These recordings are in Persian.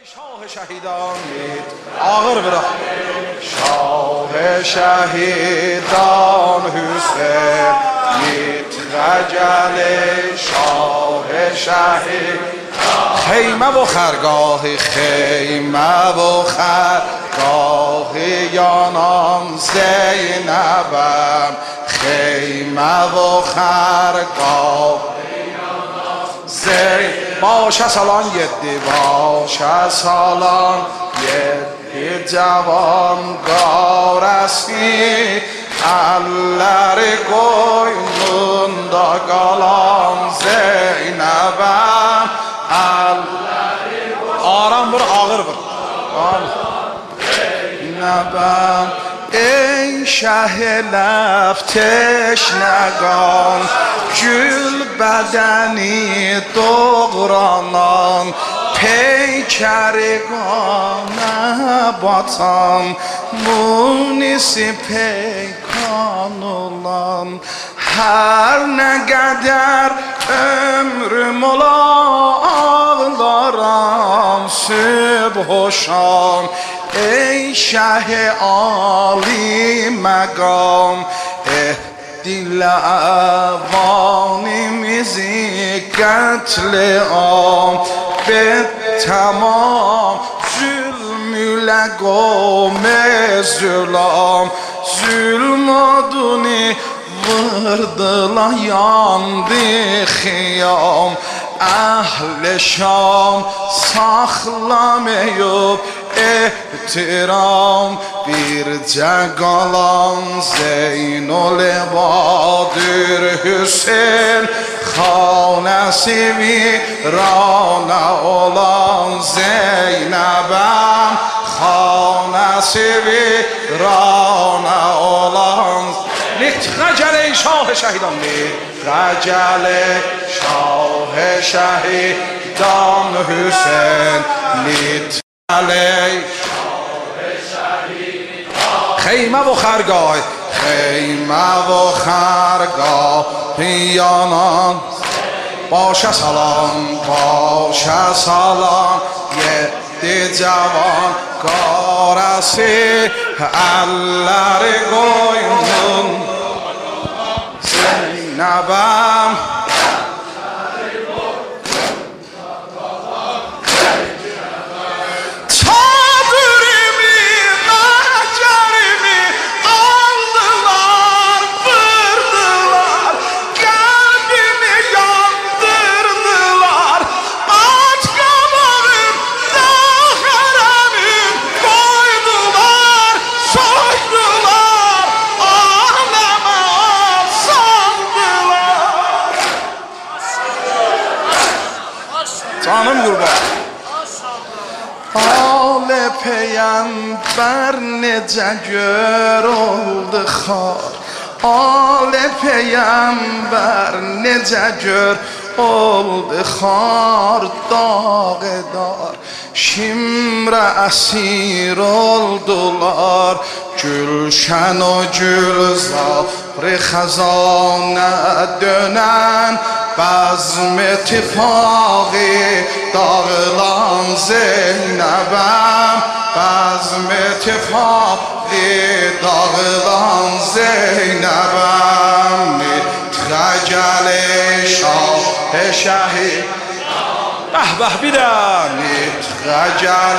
شاه شهیدان مید آغر برا شاه شهیدان حسین مید رجل شاه شهید خیمه و خرگاه خیمه و خرگاه یانان زینبم خیمه و خرگاه باشه سالان یدی باشه سالان یدی جوان گارستی aller koynunda kalan Zeynep'em Aram vur ağır vur Zeynep'em ey şehilef teşnegan gül bedeni doğranan peykeri gane batan munisi peykan olan her ne kadar ömrüm ola ağlaram sübh şam ey şah-ı âli mekam dil avanimizi katliam به تمام zulmüyle gome zulüm zulm oduni vırdıla yandı xiyam Ahl-i Şam saxlamayıb ehtiram bircə qalan Zeynul Badir Hüseyn xanəsi virana olan Zeynəbəm xanəsi virana olan Nitqəcəl ey şah şəhidan Nitqəcəl ey şah şəhidan Hüseyn Nitqəcəl ey خیمه و خرگاه خیمه و خرگاه پیانان باشه سلام یه جوان کارسی aller koynun Zeynep'em Canım qurban Al peyğəmbər necə gör oldu xar Al peyğəmbər necə gör oldu xar dağedar Şimrə əsir oldular Gülşən o gülzar xəzanə dönən Bazm اتفاقی dağılan Zeynep'em Bazm اتفاقی dağılan Zeynep'em Nitqəcəl şah şəhid Bəhbəh bir də Nitqəcəl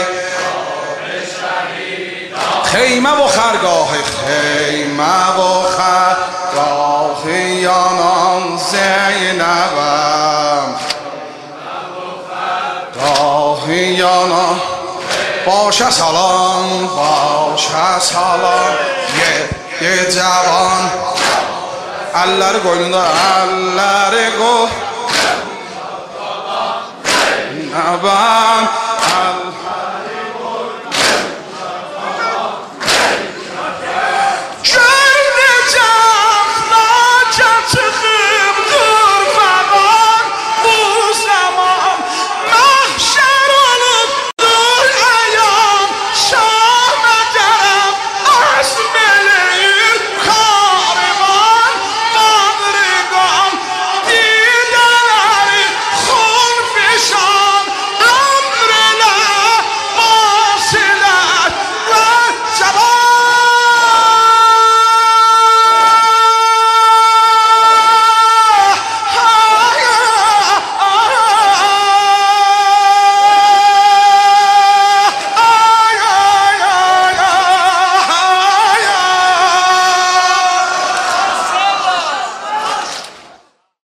خیمه و خرگاه خیمه و خرگاه یانان زینبم گاه یانان باشه سلام یه جوان eller koynunda eller koynunda